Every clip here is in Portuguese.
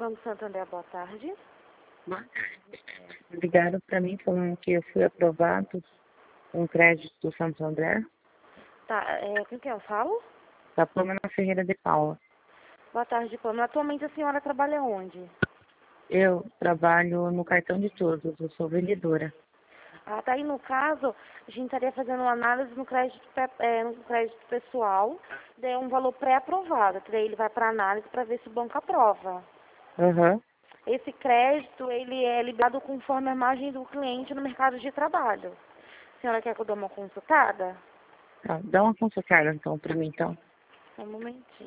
Banco Santander, boa tarde. Ligaram para mim falando que eu fui aprovado com crédito do Santander. Tá, com quem eu falo? Da Pamela Ferreira de Paula. Boa tarde, Pamela. Atualmente a senhora trabalha onde? Eu trabalho no cartão de todos, eu sou vendedora. Ah, tá aí no caso, a gente estaria fazendo uma análise no crédito, no crédito pessoal, daí um valor pré-aprovado, que daí ele vai para análise para ver se o banco aprova. Aham. Esse crédito, ele é liberado conforme a margem do cliente no mercado de trabalho. A senhora quer que eu dê uma consultada? Tá, dá uma consultada então para mim então. Só um momentinho.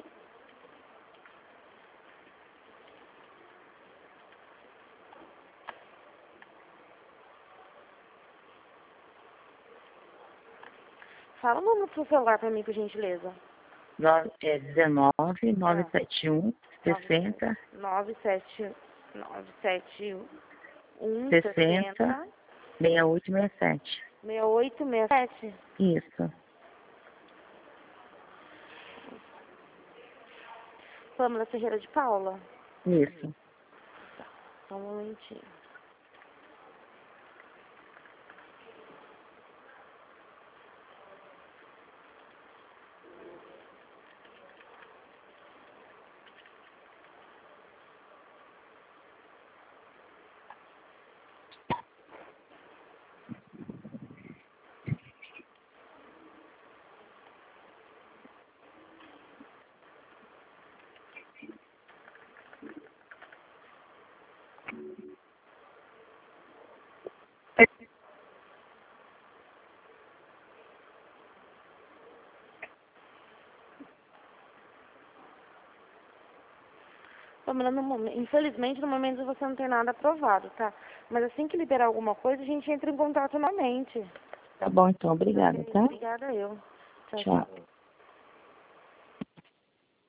Fala o número do seu celular para mim, por gentileza. É 19 971 60 971 60 6867. 6867. Isso. Pamela Ferreira de Paula. Isso. Só um momentinho. Pamela, infelizmente no momento você não tem nada aprovado, tá? Mas assim que liberar alguma coisa, a gente entra em contato novamente. Tá bom então, obrigada, tá? Obrigada eu. Tchau, Tchau. tchau.